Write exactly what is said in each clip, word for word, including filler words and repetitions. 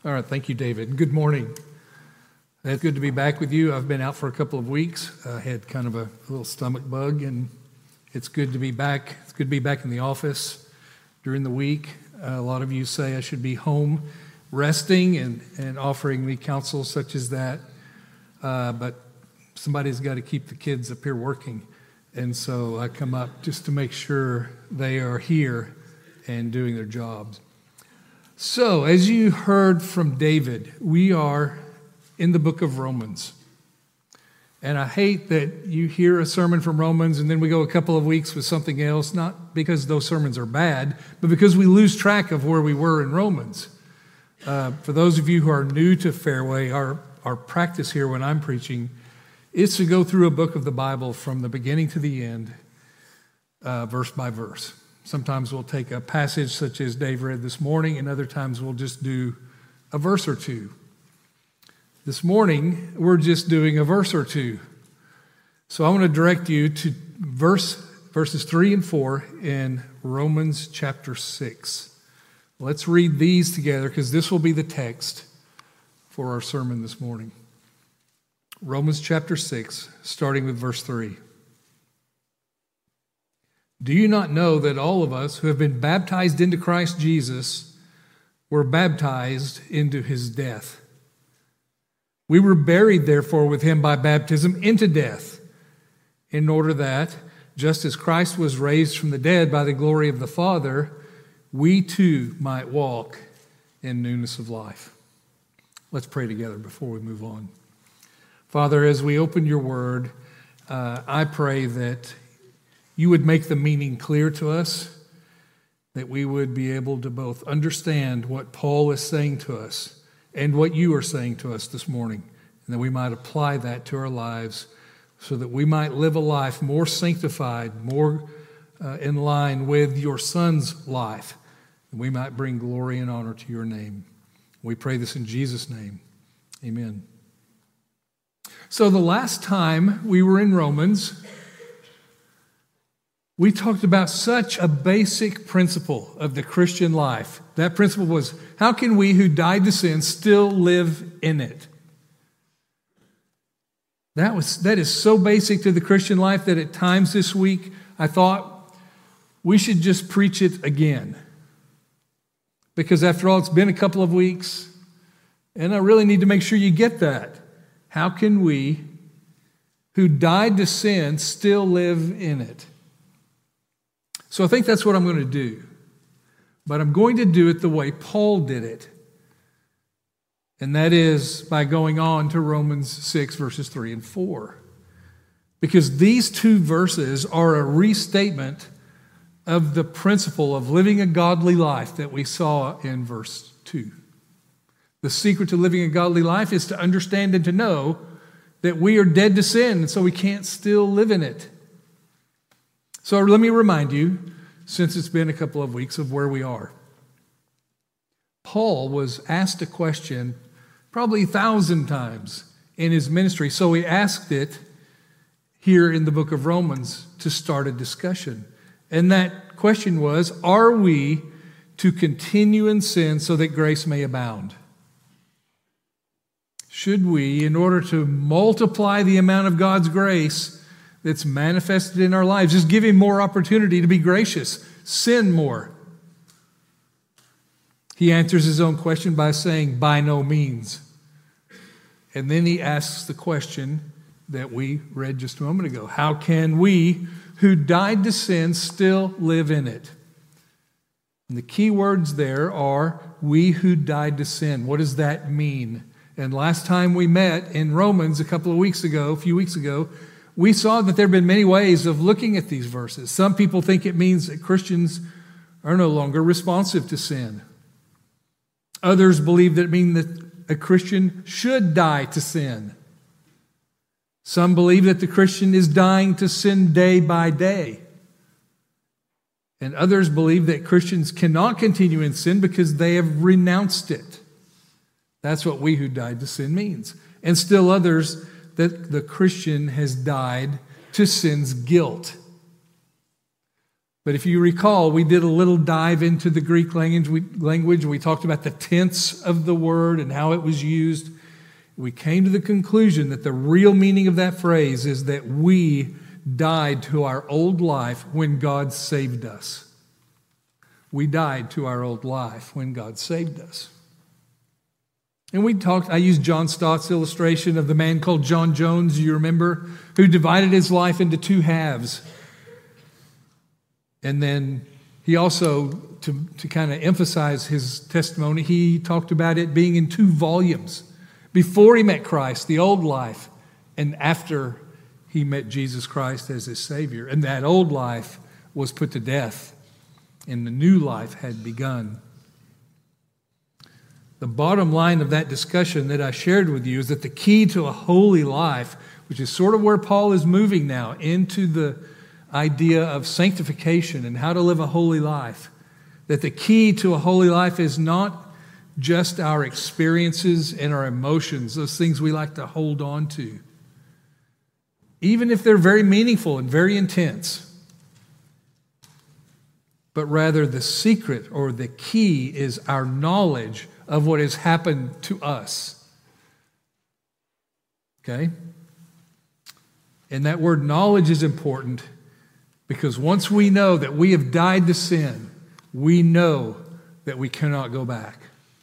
All right, thank you, David. Good morning. It's good to be back with you. I've been out for a couple of weeks. I had kind of a little stomach bug, and it's good to be back. It's good to be back in the office during the week. Uh, a lot of you say I should be home resting and, and offering me counsel such as that, uh, but somebody's got to keep the kids up here working, and so I come up just to make sure they are here and doing their jobs. So, as you heard from David, we are in the book of Romans. And I hate that you hear a sermon from Romans and then we go a couple of weeks with something else, not because those sermons are bad, but because we lose track of where we were in Romans. Uh, for those of you who are new to Fairway, our, our practice here when I'm preaching is to go through a book of the Bible from the beginning to the end, uh, verse by verse. Sometimes we'll take a passage such as Dave read this morning, and other times we'll just do a verse or two. This morning, we're just doing a verse or two. So I want to direct you to verse verses three and four in Romans chapter six. Let's read these together because this will be the text for our sermon this morning. Romans chapter six, starting with verse three. Do you not know that all of us who have been baptized into Christ Jesus were baptized into his death? We were buried, therefore, with him by baptism into death, in order that, just as Christ was raised from the dead by the glory of the Father, we too might walk in newness of life. Let's pray together before we move on. Father, as we open your word, uh, I pray that you would make the meaning clear to us, that we would be able to both understand what Paul is saying to us and what you are saying to us this morning, and that we might apply that to our lives so that we might live a life more sanctified, more uh, in line with your Son's life, and we might bring glory and honor to your name. We pray this in Jesus' name. Amen. So the last time we were in Romans, we talked about such a basic principle of the Christian life. That principle was, how can we who died to sin still live in it? That was that is so basic to the Christian life that at times this week I thought we should just preach it again. Because after all, it's been a couple of weeks, and I really need to make sure you get that. How can we who died to sin still live in it? So I think that's what I'm going to do. But I'm going to do it the way Paul did it. And that is by going on to Romans six, verses three and four. Because these two verses are a restatement of the principle of living a godly life that we saw in verse two. The secret to living a godly life is to understand and to know that we are dead to sin, and so we can't still live in it. So let me remind you, since it's been a couple of weeks, of where we are. Paul was asked a question probably a thousand times in his ministry, so he asked it here in the book of Romans to start a discussion. And that question was, are we to continue in sin so that grace may abound? Should we, in order to multiply the amount of God's grace that's manifested in our lives, just give him more opportunity to be gracious, sin more? He answers his own question by saying, by no means. And then he asks the question that we read just a moment ago. How can we who died to sin still live in it? And the key words there are, we who died to sin. What does that mean? And last time we met in Romans a couple of weeks ago, a few weeks ago, we saw that there have been many ways of looking at these verses. Some people think it means that Christians are no longer responsive to sin. Others believe that it means that a Christian should die to sin. Some believe that the Christian is dying to sin day by day. And others believe that Christians cannot continue in sin because they have renounced it. That's what we who died to sin means. And still others that the Christian has died to sin's guilt. But if you recall, we did a little dive into the Greek language. We, language. We talked about the tense of the word and how it was used. We came to the conclusion that the real meaning of that phrase is that we died to our old life when God saved us. We died to our old life when God saved us. And we talked, I used John Stott's illustration of the man called John Jones, you remember, who divided his life into two halves. And then he also, to, to kind of emphasize his testimony, he talked about it being in two volumes. Before he met Christ, the old life, and after he met Jesus Christ as his Savior. And that old life was put to death, and the new life had begun. The bottom line of that discussion that I shared with you is that the key to a holy life, which is sort of where Paul is moving now into the idea of sanctification and how to live a holy life, that the key to a holy life is not just our experiences and our emotions, those things we like to hold on to, even if they're very meaningful and very intense. But rather the secret or the key is our knowledge of what has happened to us. Okay? And that word knowledge is important because once we know that we have died to sin, we know that we cannot go back.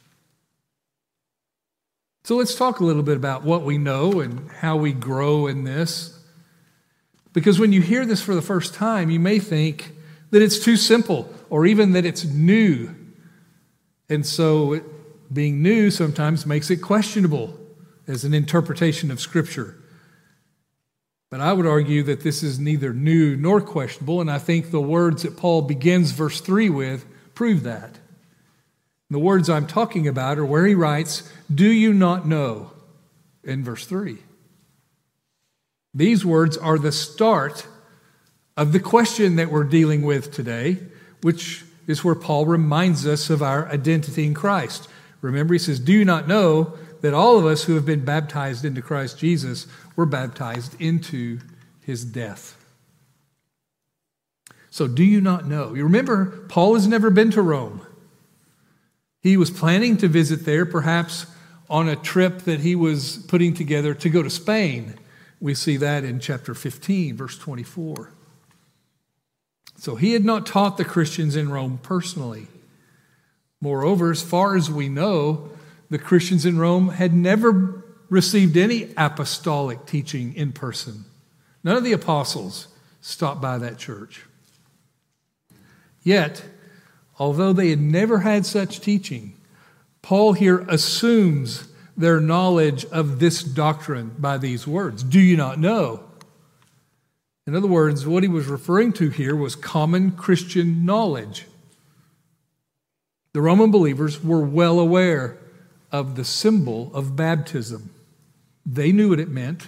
So let's talk a little bit about what we know and how we grow in this. Because when you hear this for the first time, you may think that it's too simple or even that it's new. And so it, being new sometimes makes it questionable as an interpretation of Scripture. But I would argue that this is neither new nor questionable, and I think the words that Paul begins verse three with prove that. The words I'm talking about are where he writes, "Do you not know?" in verse three. These words are the start of the question that we're dealing with today, which is where Paul reminds us of our identity in Christ. Remember, he says, "Do you not know that all of us who have been baptized into Christ Jesus were baptized into his death?" So do you not know? You remember, Paul has never been to Rome. He was planning to visit there, perhaps on a trip that he was putting together to go to Spain. We see that in chapter fifteen, verse twenty-four. So he had not taught the Christians in Rome personally. Moreover, as far as we know, the Christians in Rome had never received any apostolic teaching in person. None of the apostles stopped by that church. Yet, although they had never had such teaching, Paul here assumes their knowledge of this doctrine by these words. Do you not know? In other words, what he was referring to here was common Christian knowledge. The Roman believers were well aware of the symbol of baptism. They knew what it meant.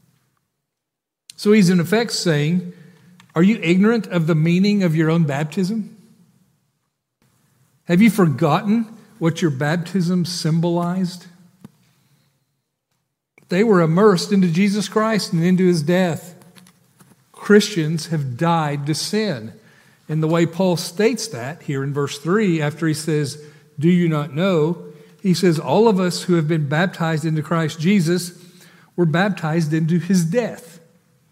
So he's in effect saying, are you ignorant of the meaning of your own baptism? Have you forgotten what your baptism symbolized? They were immersed into Jesus Christ and into his death. Christians have died to sin. And the way Paul states that here in verse three, after he says, do you not know? He says, all of us who have been baptized into Christ Jesus were baptized into his death.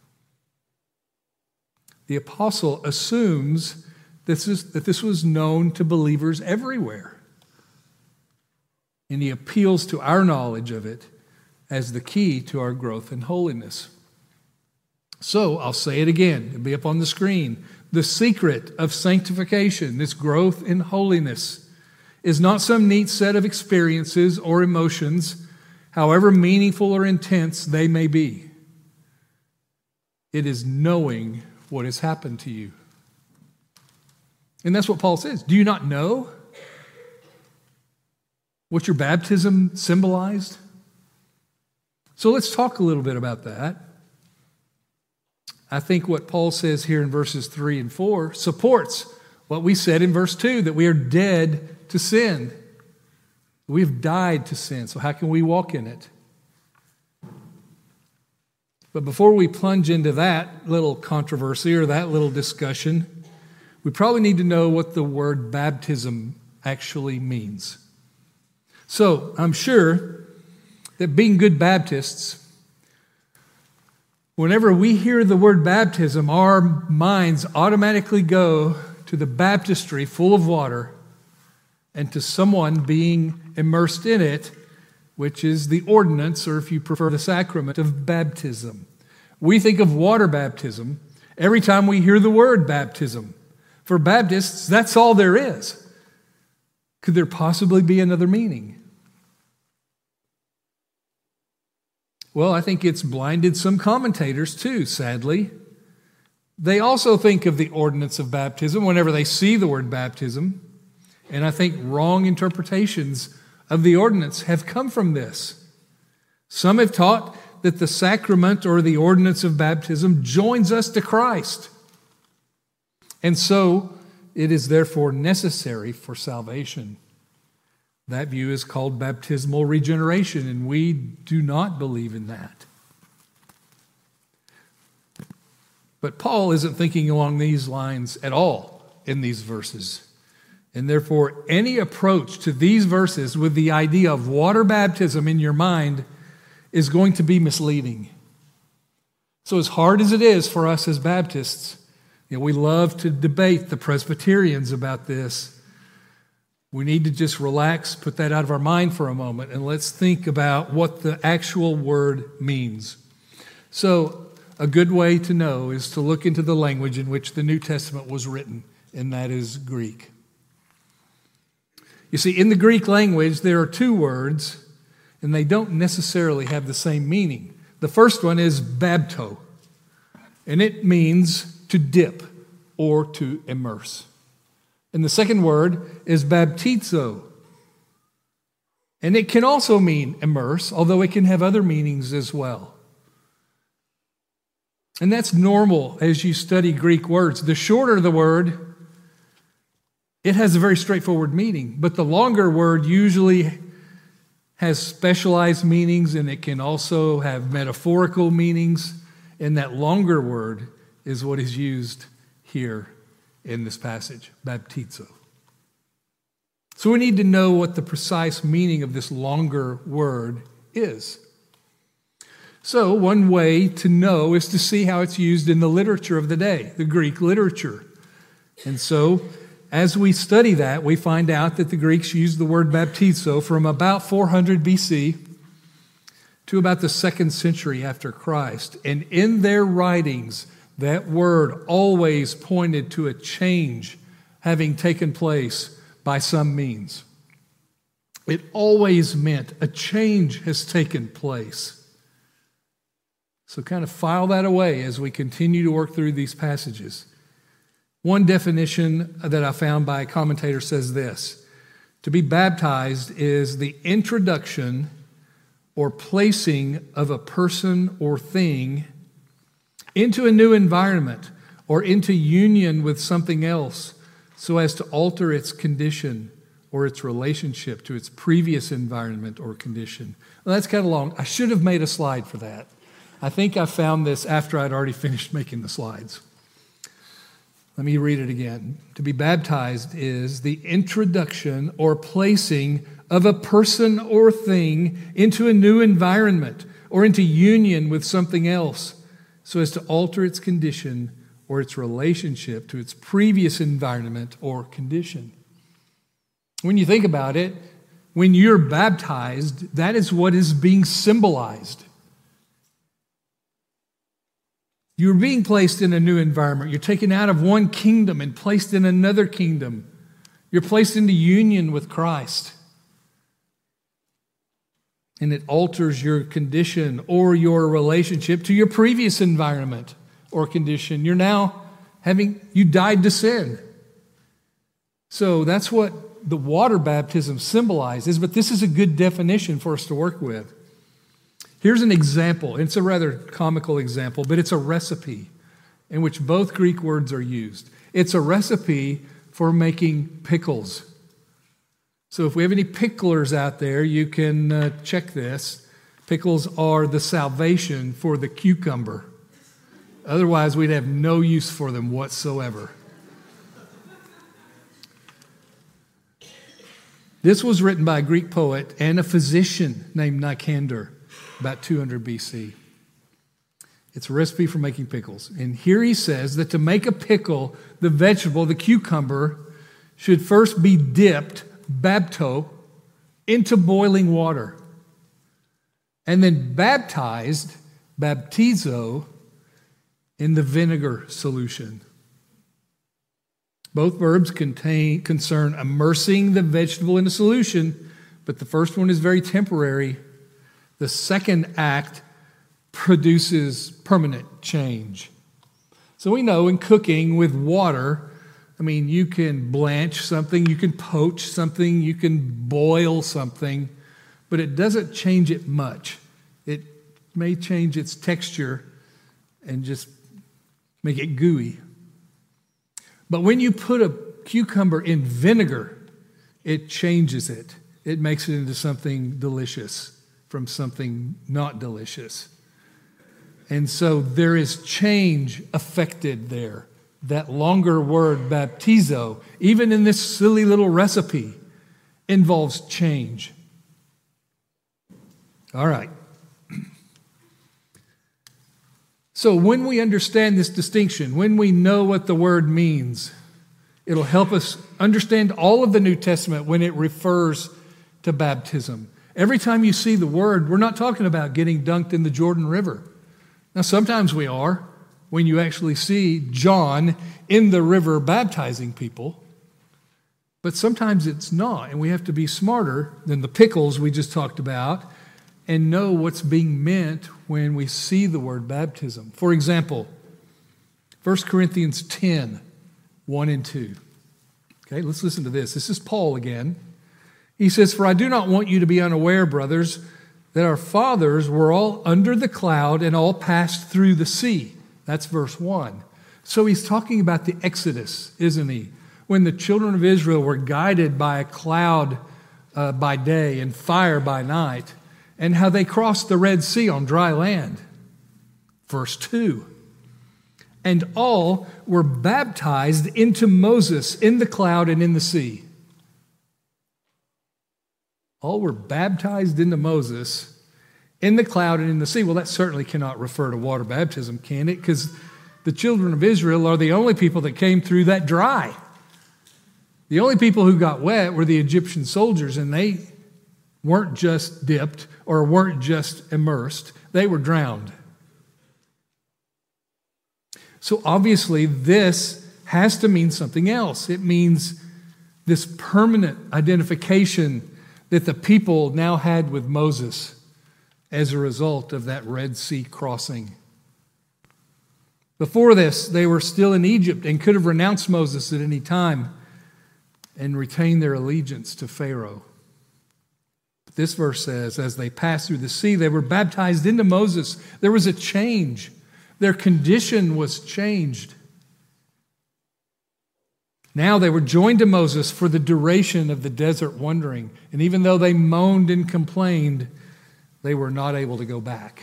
The apostle assumes this is, that this was known to believers everywhere. And he appeals to our knowledge of it as the key to our growth in holiness. So I'll say it again. It'll be up on the screen. The secret of sanctification, this growth in holiness, is not some neat set of experiences or emotions, however meaningful or intense they may be. It is knowing what has happened to you. And that's what Paul says. Do you not know what your baptism symbolized? So let's talk a little bit about that. I think what Paul says here in verses three and four supports what we said in verse two, that we are dead to sin. We've died to sin, so how can we walk in it? But before we plunge into that little controversy or that little discussion, we probably need to know what the word baptism actually means. So I'm sure that being good Baptists, whenever we hear the word baptism, our minds automatically go to the baptistry full of water and to someone being immersed in it, which is the ordinance, or if you prefer, the sacrament of baptism. We think of water baptism every time we hear the word baptism. For Baptists, that's all there is. Could there possibly be another meaning? Well, I think it's blinded some commentators too, sadly. They also think of the ordinance of baptism whenever they see the word baptism. And I think wrong interpretations of the ordinance have come from this. Some have taught that the sacrament or the ordinance of baptism joins us to Christ. And so it is therefore necessary for salvation. That view is called baptismal regeneration, and we do not believe in that. But Paul isn't thinking along these lines at all in these verses. And therefore, any approach to these verses with the idea of water baptism in your mind is going to be misleading. So as hard as it is for us as Baptists, you know, we love to debate the Presbyterians about this. We need to just relax, put that out of our mind for a moment, and let's think about what the actual word means. So a good way to know is to look into the language in which the New Testament was written, and that is Greek. You see, in the Greek language, there are two words, and they don't necessarily have the same meaning. The first one is bapto, and it means to dip or to immerse. And the second word is baptizo, and it can also mean immerse, although it can have other meanings as well. And that's normal as you study Greek words. The shorter the word, it has a very straightforward meaning, but the longer word usually has specialized meanings, and it can also have metaphorical meanings, and that longer word is what is used here in this passage, baptizo. So we need to know what the precise meaning of this longer word is. So one way to know is to see how it's used in the literature of the day, the Greek literature. And so as we study that, we find out that the Greeks used the word baptizo from about four hundred B C to about the second century after Christ. And in their writings, that word always pointed to a change having taken place by some means. It always meant a change has taken place. So kind of file that away as we continue to work through these passages. One definition that I found by a commentator says this: to be baptized is the introduction or placing of a person or thing into a new environment or into union with something else so as to alter its condition or its relationship to its previous environment or condition. Well, that's kind of long. I should have made a slide for that. I think I found this after I'd already finished making the slides. Let me read it again. To be baptized is the introduction or placing of a person or thing into a new environment or into union with something else so as to alter its condition or its relationship to its previous environment or condition. When you think about it, when you're baptized, that is what is being symbolized. You're being placed in a new environment. You're taken out of one kingdom and placed in another kingdom. You're placed into union with Christ. And it alters your condition or your relationship to your previous environment or condition. You're now having, you died to sin. So that's what the water baptism symbolizes, but this is a good definition for us to work with. Here's an example. It's a rather comical example, but it's a recipe in which both Greek words are used. It's a recipe for making pickles. So if we have any picklers out there, you can uh, check this. Pickles are the salvation for the cucumber. Otherwise, we'd have no use for them whatsoever. This was written by a Greek poet and a physician named Nicander about two hundred B C. It's a recipe for making pickles. And here he says that to make a pickle, the vegetable, the cucumber, should first be dipped, bapto, into boiling water, and then baptized, baptizo, in the vinegar solution. Both verbs contain, concern immersing the vegetable in a solution, but the first one is very temporary. The second act produces permanent change. So we know in cooking with water, I mean, you can blanch something, you can poach something, you can boil something, but it doesn't change it much. It may change its texture and just make it gooey. But when you put a cucumber in vinegar, it changes it. It makes it into something delicious from something not delicious. And so there is change affected there. That longer word, baptizo, even in this silly little recipe, involves change. All right. So when we understand this distinction, when we know what the word means, it'll help us understand all of the New Testament when it refers to baptism. Every time you see the word, we're not talking about getting dunked in the Jordan River. Now, sometimes we are, when you actually see John in the river baptizing people. But sometimes it's not, and we have to be smarter than the pickles we just talked about and know what's being meant when we see the word baptism. For example, First Corinthians ten, one and two. Okay, let's listen to this. This is Paul again. He says, "For I do not want you to be unaware, brothers, that our fathers were all under the cloud and all passed through the sea." That's verse one. So he's talking about the Exodus, isn't he? When the children of Israel were guided by a cloud uh, by day and fire by night, and how they crossed the Red Sea on dry land. Verse two. "And all were baptized into Moses in the cloud and in the sea." All were baptized into Moses in the cloud and in the sea. Well, that certainly cannot refer to water baptism, can it? Because the children of Israel are the only people that came through that dry. The only people who got wet were the Egyptian soldiers, and they weren't just dipped or weren't just immersed. They were drowned. So obviously this has to mean something else. It means this permanent identification that the people now had with Moses as a result of that Red Sea crossing. Before this, they were still in Egypt and could have renounced Moses at any time and retained their allegiance to Pharaoh. But this verse says, as they passed through the sea, they were baptized into Moses. There was a change. Their condition was changed. Now they were joined to Moses for the duration of the desert wandering. And even though they moaned and complained, they were not able to go back.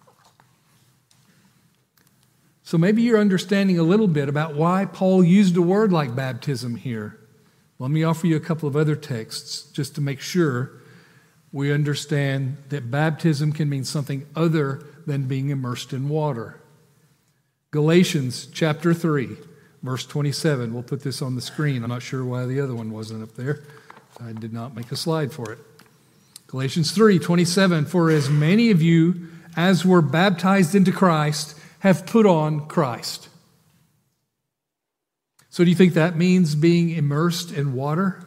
So maybe you're understanding a little bit about why Paul used a word like baptism here. Let me offer you a couple of other texts just to make sure we understand that baptism can mean something other than being immersed in water. Galatians chapter three, verse twenty-seven. We'll put this on the screen. I'm not sure why the other one wasn't up there. I did not make a slide for it. Galatians three, twenty-seven. "For as many of you as were baptized into Christ have put on Christ." So do you think that means being immersed in water?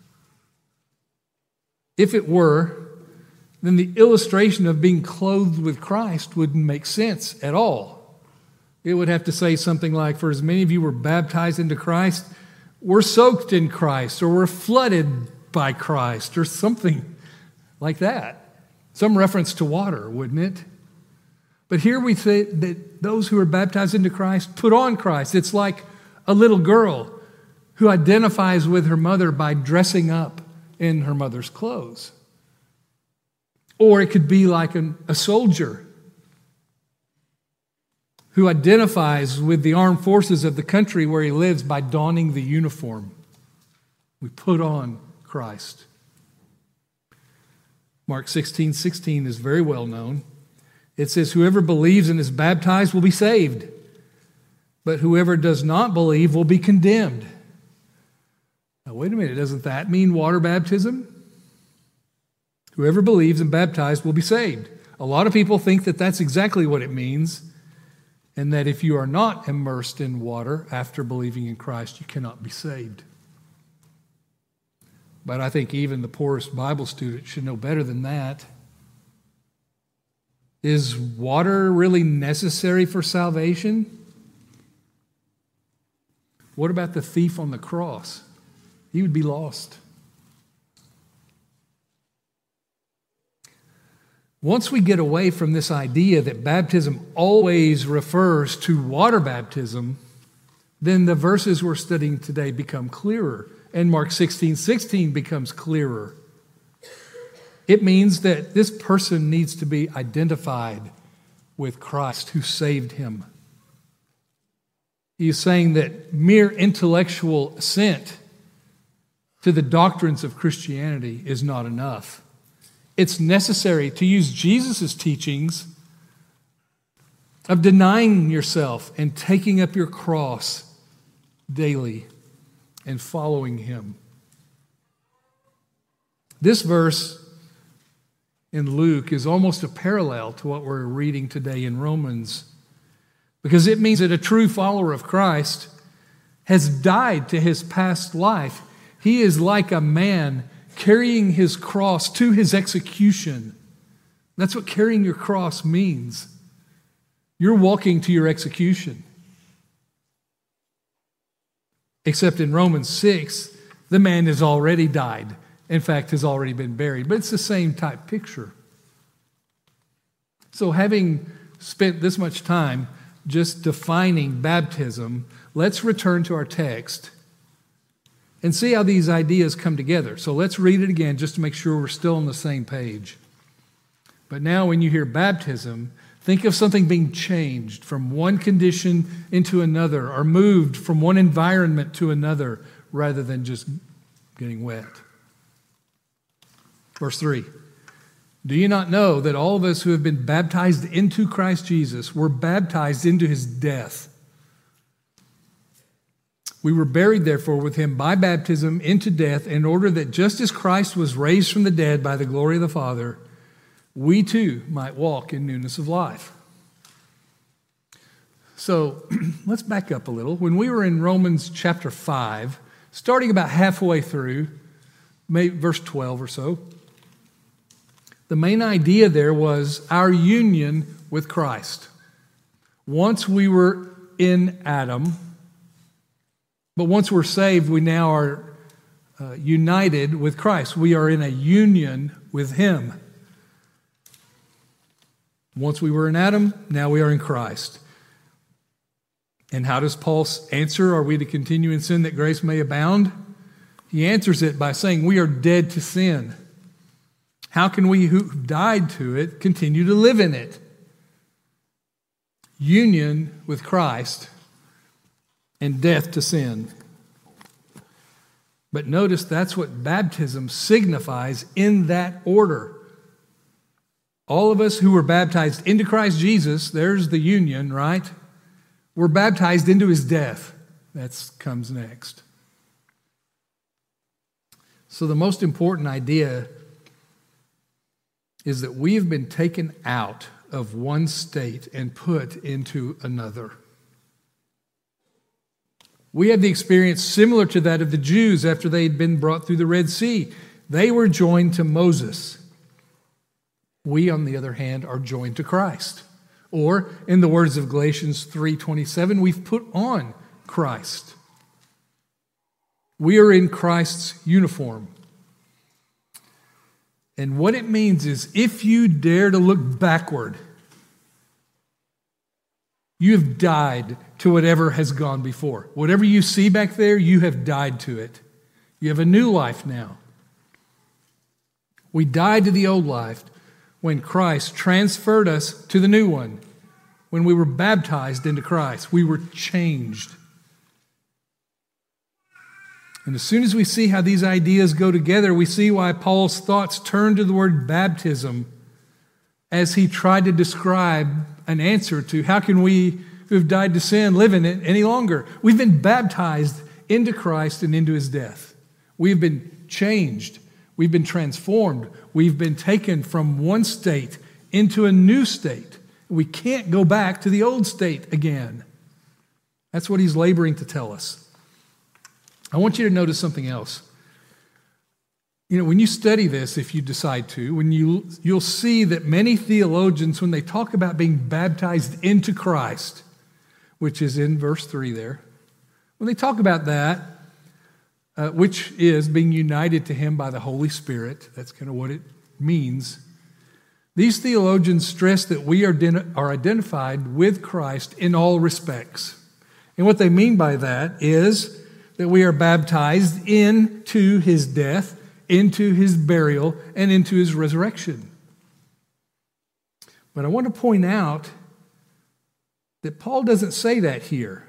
If it were, then the illustration of being clothed with Christ wouldn't make sense at all. It would have to say something like, "For as many of you were baptized into Christ, were soaked in Christ, or were flooded by Christ," or something like that. Some reference to water, wouldn't it? But here we say that those who are baptized into Christ put on Christ. It's like a little girl who identifies with her mother by dressing up in her mother's clothes. Or it could be like an, a soldier who identifies with the armed forces of the country where he lives by donning the uniform. We put on Christ. Mark sixteen sixteen is very well known. It says, whoever believes and is baptized will be saved, but whoever does not believe will be condemned. Now, wait a minute, doesn't that mean water baptism? Whoever believes and baptized will be saved. A lot of people think that that's exactly what it means, and that if you are not immersed in water after believing in Christ, you cannot be saved. But I think even the poorest Bible student should know better than that. Is water really necessary for salvation? What about the thief on the cross? He would be lost. Once we get away from this idea that baptism always refers to water baptism, then the verses we're studying today become clearer, and Mark sixteen sixteen becomes clearer. It means that this person needs to be identified with Christ who saved him. He is saying that mere intellectual assent to the doctrines of Christianity is not enough. It's necessary to use Jesus' teachings of denying yourself and taking up your cross daily and following him. This verse in Luke is almost a parallel to what we're reading today in Romans, because it means that a true follower of Christ has died to his past life. He is like a man carrying his cross to his execution. That's what carrying your cross means. You're walking to your execution. Except in Romans six, the man has already died. In fact, has already been buried. But it's the same type picture. So having spent this much time just defining baptism, let's return to our text and see how these ideas come together. So let's read it again just to make sure we're still on the same page. But now when you hear baptism, think of something being changed from one condition into another, or moved from one environment to another, rather than just getting wet. Verse three, do you not know that all of us who have been baptized into Christ Jesus were baptized into his death? We were buried, therefore, with him by baptism into death, in order that just as Christ was raised from the dead by the glory of the Father, we too might walk in newness of life. So let's back up a little. When we were in Romans chapter five, starting about halfway through, maybe verse twelve or so, the main idea there was our union with Christ. Once we were in Adam, but once we're saved, we now are uh, united with Christ. We are in a union with him. Once we were in Adam, now we are in Christ. And how does Paul answer, are we to continue in sin that grace may abound? He answers it by saying we are dead to sin. How can we who died to it continue to live in it? Union with Christ and death to sin. But notice that's what baptism signifies in that order. All of us who were baptized into Christ Jesus, there's the union, right? We're baptized into his death. That comes next. So the most important idea is that we have been taken out of one state and put into another. We have the experience similar to that of the Jews after they had been brought through the Red Sea. They were joined to Moses. We, on the other hand, are joined to Christ. Or, in the words of Galatians three twenty-seven, we've put on Christ. We are in Christ's uniform. And what it means is, if you dare to look backward, you have died to whatever has gone before. Whatever you see back there, you have died to it. You have a new life now. We died to the old life when Christ transferred us to the new one. When we were baptized into Christ, we were changed. And as soon as we see how these ideas go together, we see why Paul's thoughts turn to the word baptism as he tried to describe an answer to how can we who have died to sin live in it any longer. We've been baptized into Christ and into his death. We've been changed. We've been transformed. We've been taken from one state into a new state. We can't go back to the old state again. That's what he's laboring to tell us. I want you to notice something else. You know, when you study this, if you decide to, when you, you'll see that many theologians, when they talk about being baptized into Christ, which is in verse three there, when they talk about that, uh, which is being united to him by the Holy Spirit, that's kind of what it means. These theologians stress that we are, are identified with Christ in all respects. And what they mean by that is that we are baptized into his death, into his burial, and into his resurrection. But I want to point out that Paul doesn't say that here.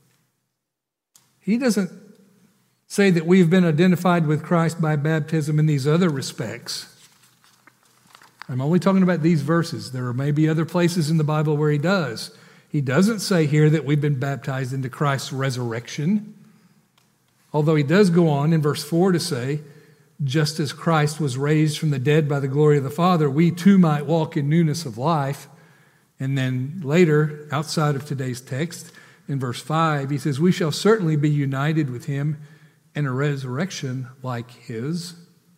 He doesn't say that we've been identified with Christ by baptism in these other respects. I'm only talking about these verses. There are maybe other places in the Bible where he does. He doesn't say here that we've been baptized into Christ's resurrection. Although he does go on in verse four to say, just as Christ was raised from the dead by the glory of the Father, we too might walk in newness of life. And then later, outside of today's text, in verse five, he says, we shall certainly be united with him in a resurrection like his.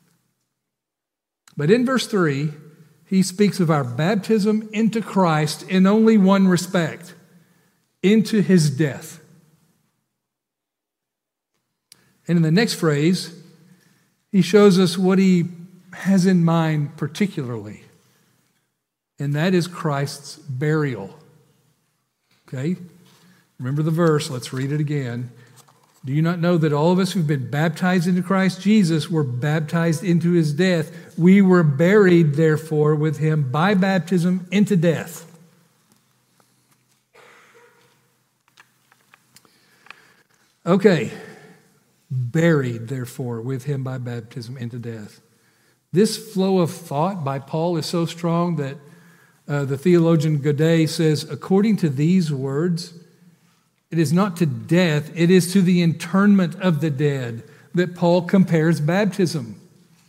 But in verse three, he speaks of our baptism into Christ in only one respect, into his death. And in the next phrase, he shows us what he has in mind particularly, and that is Christ's burial. Okay? Remember the verse. Let's read it again. Do you not know that all of us who've been baptized into Christ Jesus were baptized into his death? We were buried, therefore, with him by baptism into death. Okay. Buried, therefore, with him by baptism into death. This flow of thought by Paul is so strong that uh, the theologian Godet says, according to these words, it is not to death, it is to the interment of the dead that Paul compares baptism.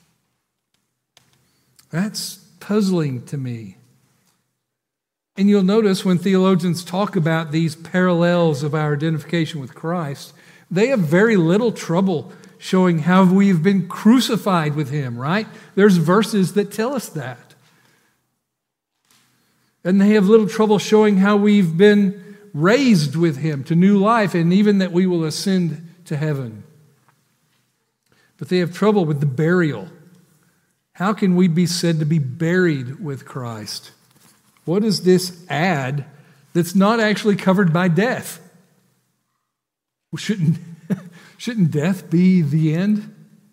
That's puzzling to me. And you'll notice when theologians talk about these parallels of our identification with Christ, they have very little trouble showing how we've been crucified with him, right? There's verses that tell us that. And they have little trouble showing how we've been raised with him to new life, and even that we will ascend to heaven. But they have trouble with the burial. How can we be said to be buried with Christ? What does this add that's not actually covered by death? Well, shouldn't, shouldn't death be the end?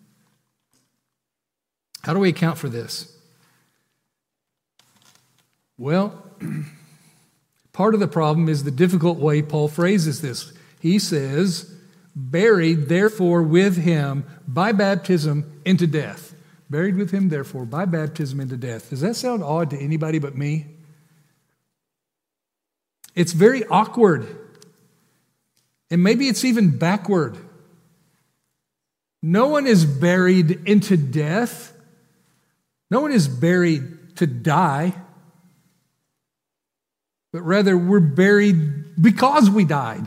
How do we account for this? Well, part of the problem is the difficult way Paul phrases this. He says, buried, therefore, with him by baptism into death. Buried with him, therefore, by baptism into death. Does that sound odd to anybody but me? It's very awkward. And maybe it's even backward. No one is buried into death. No one is buried to die. But rather, we're buried because we died.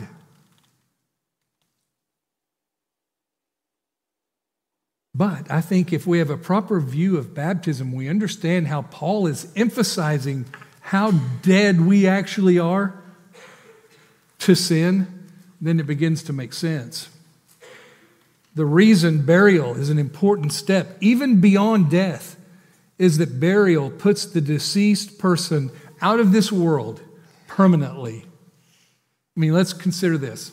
But I think if we have a proper view of baptism, we understand how Paul is emphasizing how dead we actually are to sin. Then it begins to make sense. The reason burial is an important step, even beyond death, is that burial puts the deceased person out of this world permanently. I mean, let's consider this.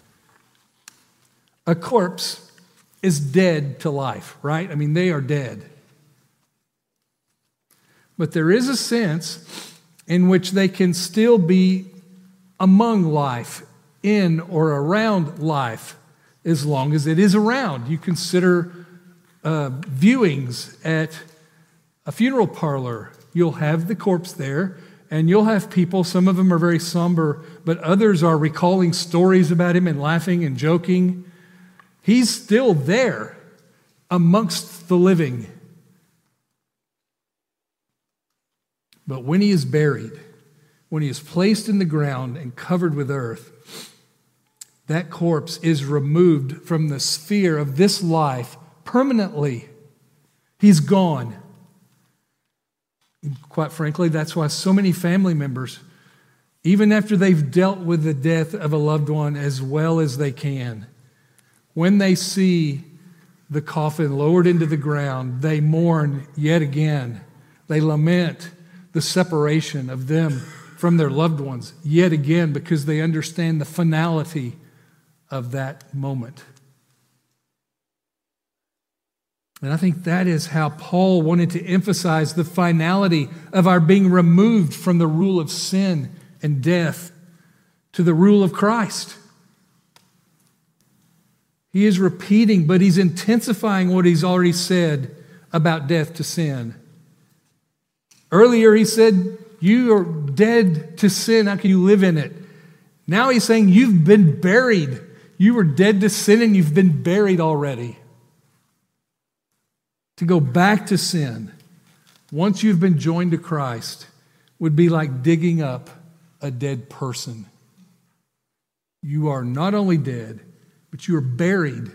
A corpse is dead to life, right? I mean, they are dead. But there is a sense in which they can still be among life, in or around life. as long as it is around. You consider uh, viewings at a funeral parlor. You'll have the corpse there, and you'll have people, some of them are very somber, but others are recalling stories about him and laughing and joking. He's still there amongst the living. But when he is buried, when he is placed in the ground and covered with earth, that corpse is removed from the sphere of this life permanently. He's gone. And quite frankly, that's why so many family members, even after they've dealt with the death of a loved one as well as they can, when they see the coffin lowered into the ground, they mourn yet again. They lament the separation of them from their loved ones yet again, because they understand the finality of that moment. And I think that is how Paul wanted to emphasize the finality of our being removed from the rule of sin and death to the rule of Christ. He is repeating, but he's intensifying what he's already said about death to sin. Earlier he said, you are dead to sin. How can you live in it? Now he's saying you've been buried. You were dead to sin and you've been buried already. To go back to sin, once you've been joined to Christ, would be like digging up a dead person. You are not only dead, but you are buried.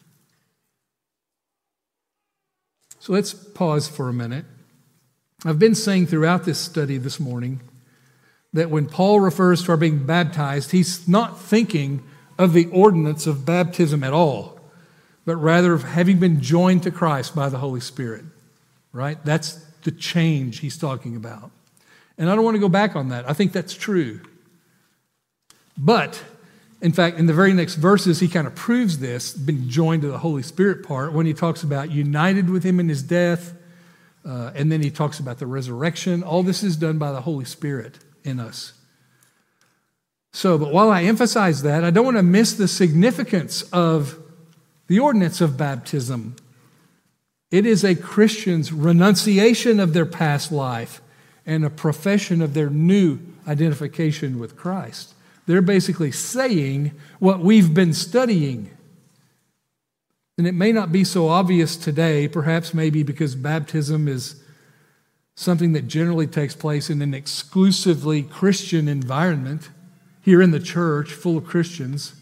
So let's pause for a minute. I've been saying throughout this study this morning that when Paul refers to our being baptized, he's not thinking of the ordinance of baptism at all, but rather of having been joined to Christ by the Holy Spirit, right? That's the change he's talking about. And I don't want to go back on that. I think that's true. But, in fact, in the very next verses, he kind of proves this, being joined to the Holy Spirit part, when he talks about united with him in his death, uh, and then he talks about the resurrection. All this is done by the Holy Spirit in us. So, but while I emphasize that, I don't want to miss the significance of the ordinance of baptism. It is a Christian's renunciation of their past life and a profession of their new identification with Christ. They're basically saying what we've been studying. And it may not be so obvious today, perhaps maybe because baptism is something that generally takes place in an exclusively Christian environment here in the church, full of Christians.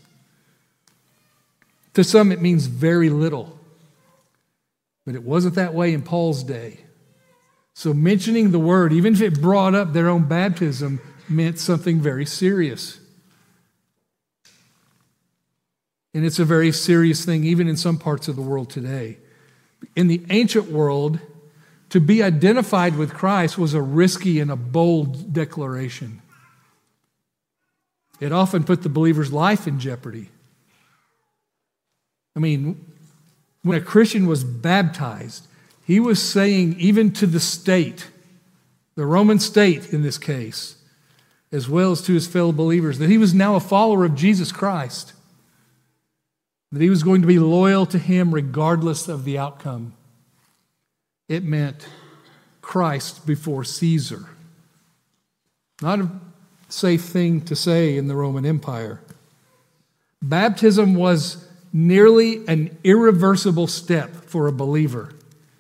To some, it means very little. But it wasn't that way in Paul's day. So mentioning the word, even if it brought up their own baptism, meant something very serious. And it's a very serious thing, even in some parts of the world today. In the ancient world, to be identified with Christ was a risky and a bold declaration. It often put the believer's life in jeopardy. I mean, when a Christian was baptized, he was saying, even to the state, the Roman state in this case, as well as to his fellow believers, that he was now a follower of Jesus Christ, that he was going to be loyal to him regardless of the outcome. It meant Christ before Caesar. Not a safe thing to say in the Roman Empire. Baptism was nearly an irreversible step for a believer.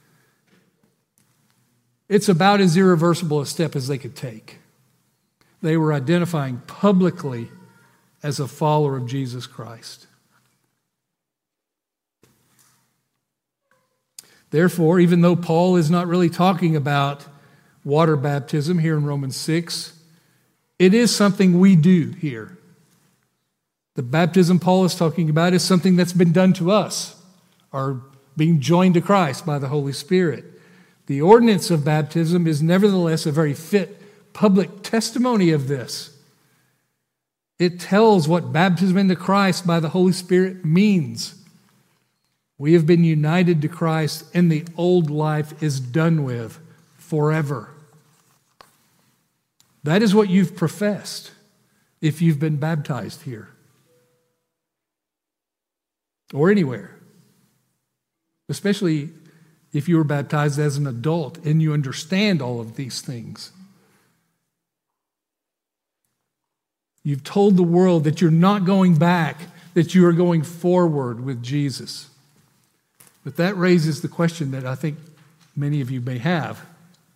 It's about as irreversible a step as they could take. They were identifying publicly as a follower of Jesus Christ. Therefore, even though Paul is not really talking about water baptism here in Romans six, it is something we do here. The baptism Paul is talking about is something that's been done to us, or being joined to Christ by the Holy Spirit. The ordinance of baptism is nevertheless a very fit public testimony of this. It tells what baptism into Christ by the Holy Spirit means. We have been united to Christ, and the old life is done with forever. That is what you've professed if you've been baptized here. or anywhere, especially if you were baptized as an adult and you understand all of these things. You've told the world that you're not going back, that you are going forward with Jesus. But that raises the question that I think many of you may have.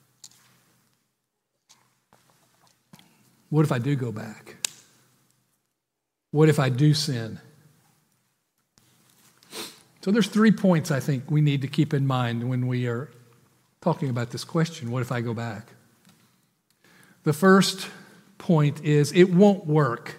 What if I do go back? What if I do sin? So there's three points I think we need to keep in mind when we are talking about this question, what if I go back? The first point is it won't work.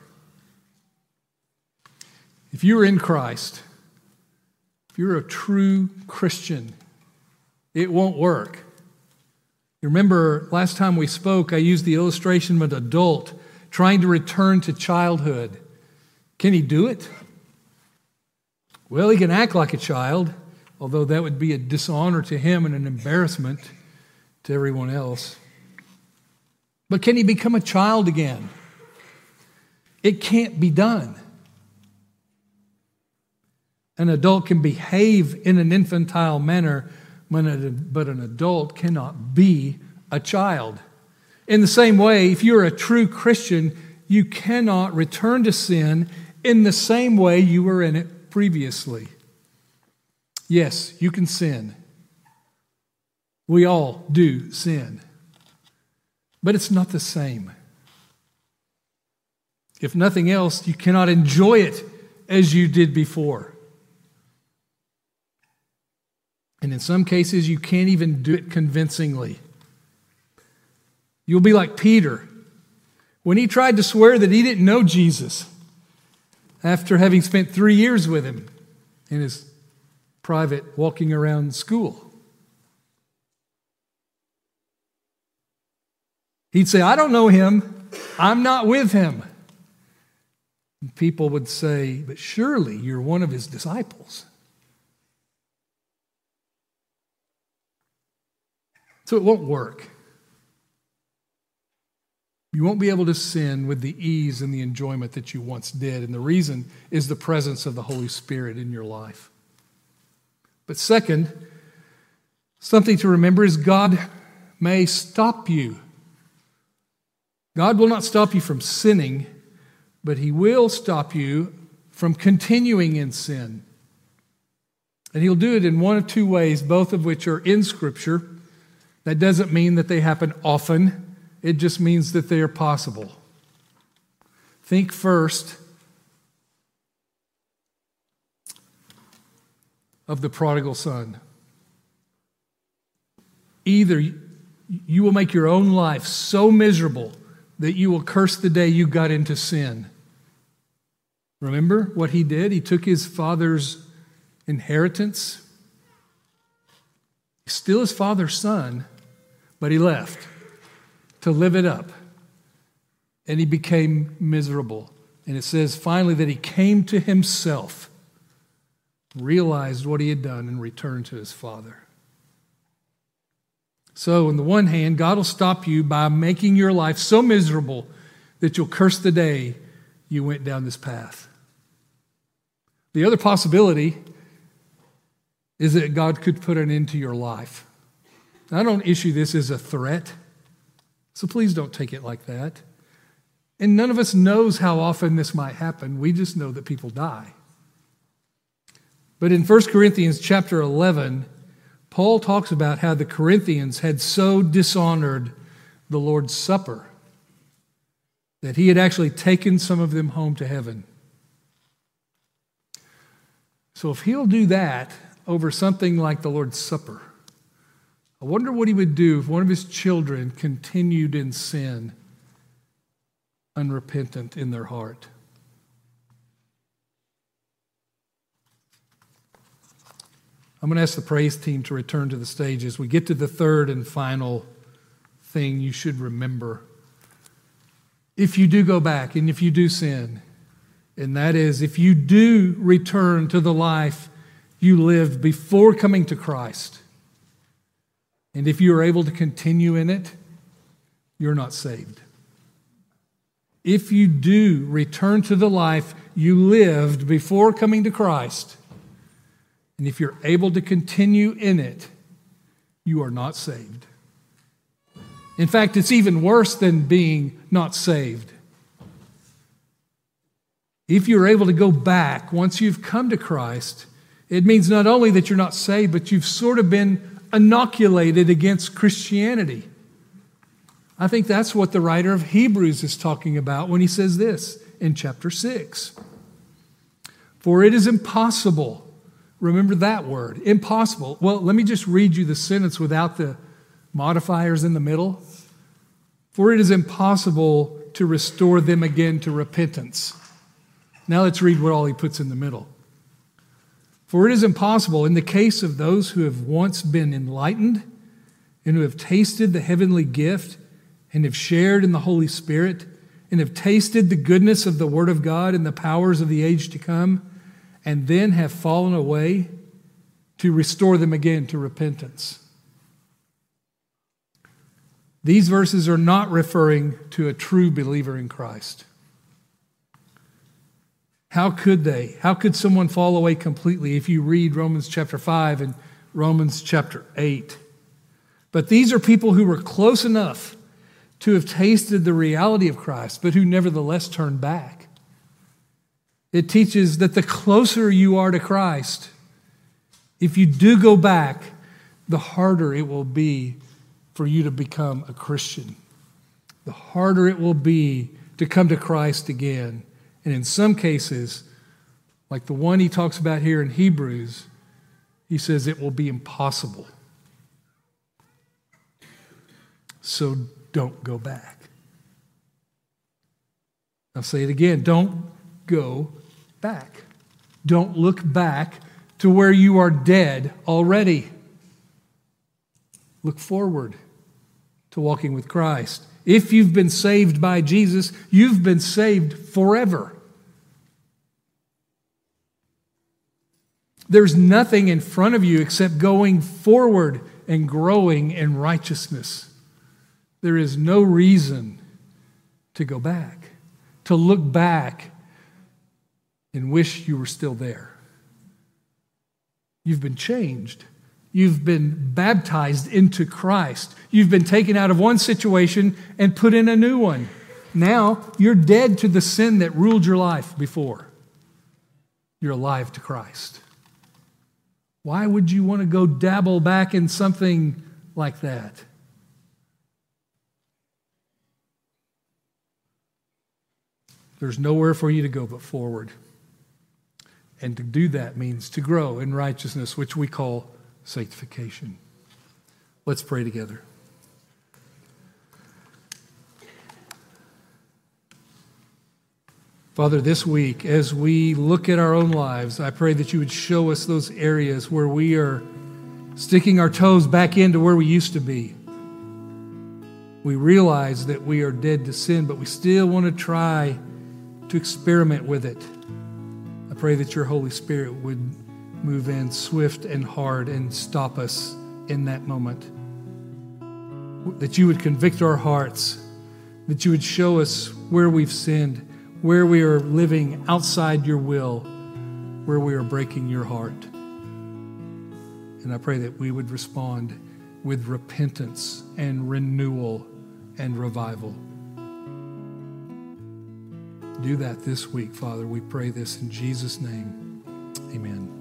If you're in Christ, if you're a true Christian, it won't work. You remember last time we spoke, I used the illustration of an adult trying to return to childhood. Can he do it? Well, he can act like a child, although that would be a dishonor to him and an embarrassment to everyone else. But can he become a child again? It can't be done. An adult can behave in an infantile manner, but an adult cannot be a child. In the same way, if you're a true Christian, you cannot return to sin in the same way you were in it previously. Yes, you can sin. We all do sin. But it's not the same. If nothing else, you cannot enjoy it as you did before. And in some cases, you can't even do it convincingly. You'll be like Peter when he tried to swear that he didn't know Jesus after having spent three years with him in his private walking around school. He'd say, I don't know him. I'm not with him. And people would say, but surely you're one of his disciples. So it won't work. You won't be able to sin with the ease and the enjoyment that you once did. And the reason is the presence of the Holy Spirit in your life. But second, something to remember is God may stop you. God will not stop you from sinning, but He will stop you from continuing in sin. And He'll do it in one of two ways, both of which are in Scripture. That doesn't mean that they happen often. It just means that they are possible. Think first of the prodigal son. Either you will make your own life so miserable that you will curse the day you got into sin. Remember what he did? He took his father's inheritance. He's still his father's son, but he left to live it up. And he became miserable. And it says finally that he came to himself, realized what he had done, and returned to his father. So on the one hand, God will stop you by making your life so miserable that you'll curse the day you went down this path. The other possibility is that God could put an end to your life. I don't issue this as a threat, so please don't take it like that. And none of us knows how often this might happen. We just know that people die. But in First Corinthians chapter eleven, Paul talks about how the Corinthians had so dishonored the Lord's Supper that he had actually taken some of them home to heaven. So if he'll do that over something like the Lord's Supper, I wonder what he would do if one of his children continued in sin, unrepentant in their heart. I'm going to ask the praise team to return to the stage as we get to the third and final thing you should remember. If you do go back and if you do sin, and that is if you do return to the life you lived before coming to Christ, and if you are able to continue in it, you're not saved. If you do return to the life you lived before coming to Christ, And if you're able to continue in it, you are not saved. In fact, it's even worse than being not saved. If you're able to go back once you've come to Christ, it means not only that you're not saved, but you've sort of been inoculated against Christianity. I think that's what the writer of Hebrews is talking about when he says this in chapter six. For it is impossible. Remember that word, impossible. Well, let me just read you the sentence without the modifiers in the middle. For it is impossible to restore them again to repentance. Now let's read what all he puts in the middle. For it is impossible in the case of those who have once been enlightened and who have tasted the heavenly gift and have shared in the Holy Spirit and have tasted the goodness of the Word of God and the powers of the age to come, and then have fallen away, to restore them again to repentance. These verses are not referring to a true believer in Christ. How could they? How could someone fall away completely if you read Romans chapter five and Romans chapter eight? But these are people who were close enough to have tasted the reality of Christ, but who nevertheless turned back. It teaches that the closer you are to Christ, if you do go back, the harder it will be for you to become a Christian. The harder it will be to come to Christ again. And in some cases, like the one he talks about here in Hebrews, he says it will be impossible. So don't go back. I'll say it again. Don't go back. Don't look back to where you are dead already. Look forward to walking with Christ. If you've been saved by Jesus, you've been saved forever. There's nothing in front of you except going forward and growing in righteousness. There is no reason to go back, to look back and wish you were still there. You've been changed. You've been baptized into Christ. You've been taken out of one situation and put in a new one. Now you're dead to the sin that ruled your life before. You're alive to Christ. Why would you want to go dabble back in something like that? There's nowhere for you to go but forward. And to do that means to grow in righteousness, which we call sanctification. Let's pray together. Father, this week, as we look at our own lives, I pray that you would show us those areas where we are sticking our toes back into where we used to be. We realize that we are dead to sin, but we still want to try to experiment with it. I pray that your Holy Spirit would move in swift and hard and stop us in that moment. That you would convict our hearts, that you would show us where we've sinned, where we are living outside your will, where we are breaking your heart. And I pray that we would respond with repentance and renewal and revival. Do that this week, Father. We pray this in Jesus' name. Amen.